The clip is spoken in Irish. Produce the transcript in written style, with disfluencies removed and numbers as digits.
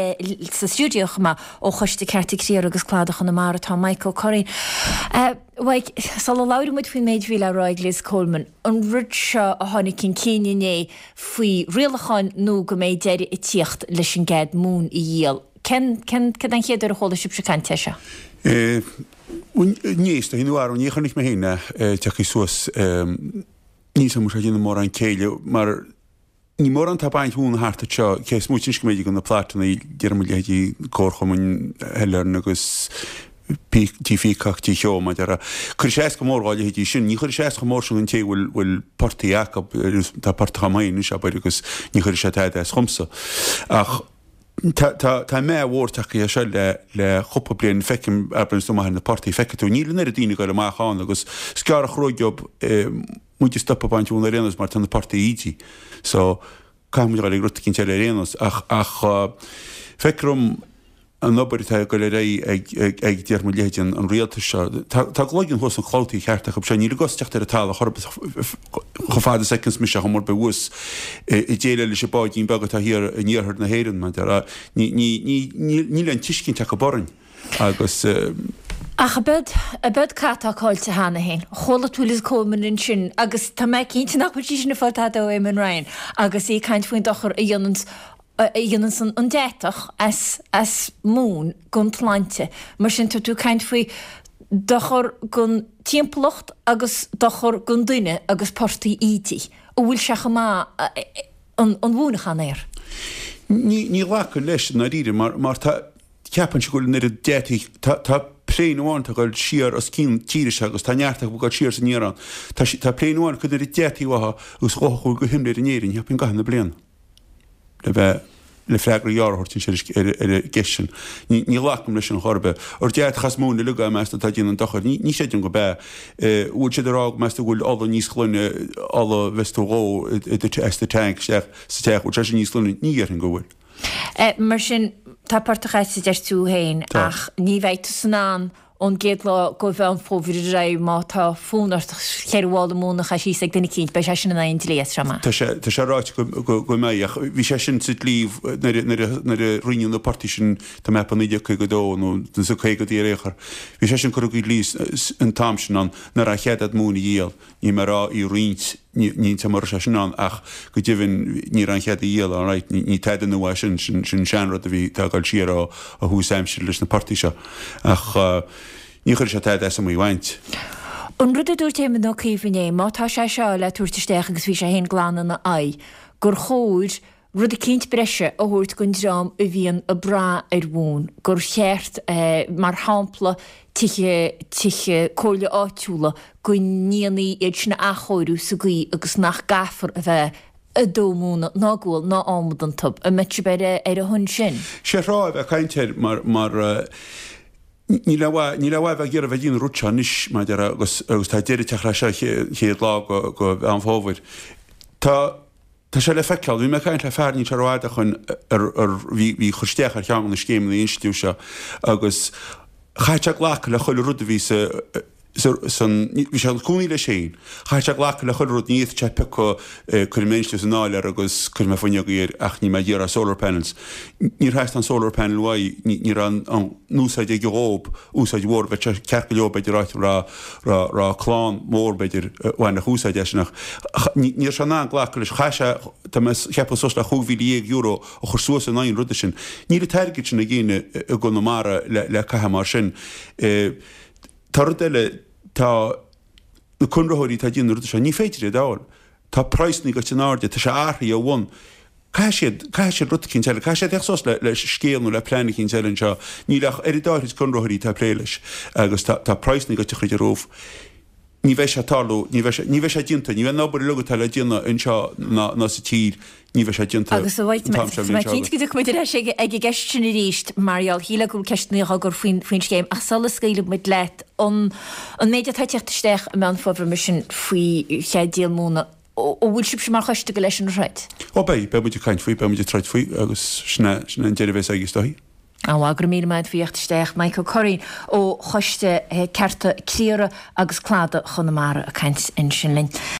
sa stúdioch ma ó chuiste ceirrta críar agus cláda chun na mar tá Michael Corrin. Waig sal láir muid faoin méid bhí le roiig Liz Coleman an rud seo a tháinig cin cíine faoi rialacháin nó go méid deir i tíocht leis an gcéad mún i dhéal. Cen an chéidir a chola sib se cante se? Níos, hí nuar ní chanig me héine teach í suas níos am sé dhéanana mór an céile, mar ní mór an tapáint hún harta seo cés mútins go méidir go na plátainna i dearmúléidí córchamun heilern agus tífícach tí xeo ma dara. Chur sé go mór gáile hétí sin, ní chur sé go mór sin an té bhfuil portaí Jacob tá porta chamáin se agus ní chur sé teide chumsa. Ach Tá mé bhórteach se le chopa blian fecim arbans do na portaí feicú níl ar a dtíine go le máán agus scearach roigeob muidir stoppabaintún a réanas mar tan na portaí ídí. So caiimiid gáil grúta cinn teile réanas ach fecrum an nobairtá go le ré ag dearmúléidean an rialta seo. Tá glóigean hos an chlátaí cheartach sé ní gosteach ar a tal cho fáda seconds mis se chomór be bhús i déile lei sé báidín bagatá hir a níorthir na héireann man ní len tiiscinn te go borin agus Ach a bud catááilte hána héin, chola tú Liz Coleman in sin, agus tá me cinnte nach chu sin na fáiltá ó Éimean Ryan, agus é caint faoin dochar a dhéanaan san an déitach as mún gon tláinte, mar sin tú caint faoi dochar gon timpplacht agus dochar gon duine agus portaí ítí, ó bhfuil secha má an bhúnachan éir. Ní lácha leis na ríre, mar tá ceapan se goil na a déití tá pléinháin a goil siar as cín tíiri agus tá neartach go siar san níran. Tá pléinháin chud ar déití watha gus chochuil go himléir inéirin, heapin gahanna blian. Le bheith le freigra jarhortin sé ar gesin. Ní lacham leis an chorbe. Or dead chasmúna le go measta tá díana an dochar. Ní séidir go be. Úd sé ará measta bhfuil alla níos chluine alla vestoró esta tank sa teach úd sé níos chluine níar an go bhfuil. Mar sin tá portachais idir tú héin ach ní bheith san an géad le go bheith an fóbhir ra má tá fónart cheirháil múnach a sí ag duna cinint be sé sin na inléas sama. Tá sé ráit go méach. Bhí sé sin sit líh na riún na partí sin tá me pan idir go dó nó den sa ché go dí réchar. Bhí sé sin chu go lís an tam sin an nar a chead múna díal ní mar rá í riint ní mar se sin an ach go dtíhann ní an chead díal an ráit ní teidir nó sin seanrad a bhí tá gáil siar a húsáimsir leis na partí seo ach ní chuir se teid am bhaint. An rud a dúir téime nó cíomhné, má tá sé seo le túirtaisteach agus bhí sé hén glána na ai, gur chóir rud a cinint breise a thuirt gon drám a bhíon a bra ar bhún, gur cheart mar hápla tiche cóla áitiúla go níanaí iad sinna achóirú sa gaí agus nach gafar a bheith a dómúna nágóil ná ámad an tub a meitse beire ar a hunn sin. Sé rá a caiinteir mar Ní le bhah gur a bheith dín rúteá níos mar agus tá déir teachra se chéad lá go an fómhaid. Tá sé le feiceáil, bhí me caiint le fearní teráide chun bhí chusteach ar teangan na scéim na institú se agus chaiteach lecha le chuil rud a bhí bhí se cúí le sé. Chaiteach lecha le chuil rud níos tepe go chuméiste san náir agus chur me fanne ir ach ní me dhéar a solar panels. Ní heist an solar panel bhaid ní an núsáid ag góób úsáid mhór bheit cearca leo beidir ráit rá chlán mór beidir bhainna húsáid eisnach. Níor se ná ghlacha leis chaise cheappa sos le €1,000,000 a chur suas an 9 rud sin. Ní le teirgid sin a ggéine a go na mara le caiha mar sin. Tá eile tá na chunrathirí tá díana rud se ní féidir dáil. Tá preisnig go náde tá sé áthraí a bhain. Cai sé rud cinn teile, cai sé sos le scéalú le pléna cinn teile seo, ní leach ar dáiris chunrathirí tá pléiles agus tá preisnig go chuidir róh. Ní bheith sé talú, ní bheith sé dínta, ní bheith nábar lugatá le díana inseo ná sa tír, ní bheith sé dínta. Agus bhaid me cinint go chuidir sé ag geistin i ríist Marial híle go ceistnaí gur faoin céim a solas scéile mu leit an méidir teachtasteach a meán fóbhar mar sin faoi cheadíal múna ó bhfuil sib sem mar chuiste go leis an ráid. Ó be muidir caiint faoi, be muidir treid faoi agus sinna an déirbhéis agus doí. Á gur mí maid fiochttasteach Michael Corrin ó chuiste cearta críara agus cláda chunamara a caint in sin linn.